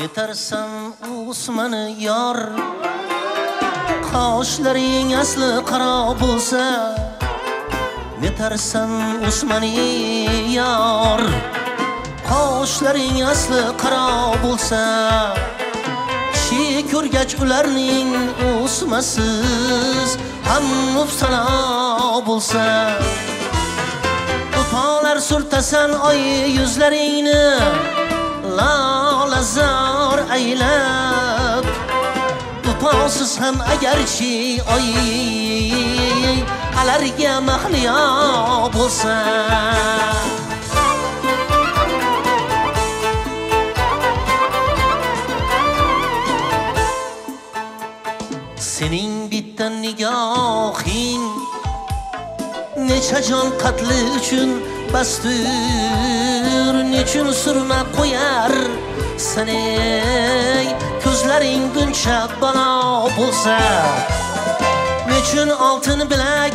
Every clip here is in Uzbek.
netarsan Usmani yor qoshlaring asli qaro bo'lsa netarsan Usmani yor qoshlaring asli qaro bo'lsa kishi ko'rgach ularning o'smasiz ham mubtalo bo'lsa to'polar surtasan oy yuzlaringni lolazor aylab to'posiz ham agarchi oy alarga mahliyo bo'lsa sening bitta nigohing necha jon qatli uchun bastur nechun surma qo'yar sanay ko'zlaring buncha balo bo'lsa nechun oltin bilak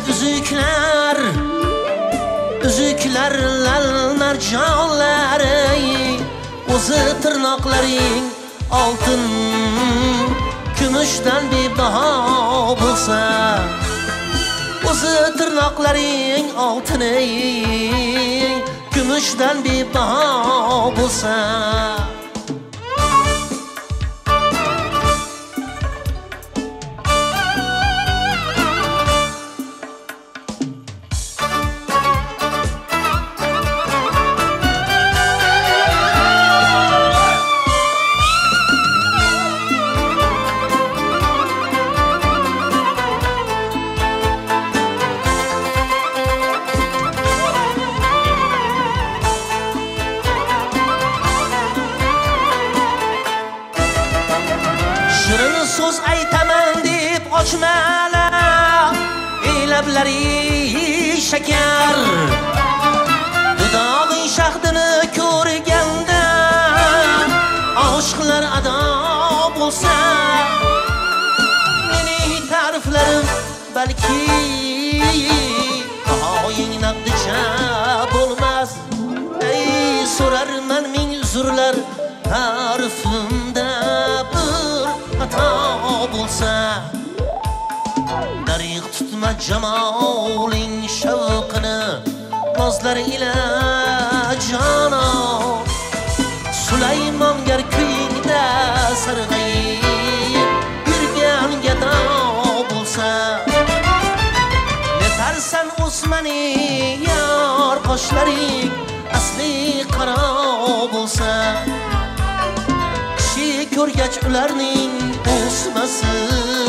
uzuklar lal marjonlar o'zi tirnoqlaring oltin kumushdan bebaho bo'lsa o'zi tirnoqlaring oltin kumushdan bebaho bo'lsa so'z aytaman deb ochmala lablari shakar dudog'ing shahdini ko'rganda oshiqlar ado bo'lsa mening ta'riflarim balki bahoying naqdicha bo'lmas ey so'rarman ming uzrlar ta'rifimda xato bo'lsa dariq tutma jamoling shavqini nozlar ila jono Sulaymon gar kuyingda sarg'ayib yurgan gado bo'lsa netarsan Usmani yor qoshlaring asli qaro bo'lsa ko'rgach ularning o'smasiz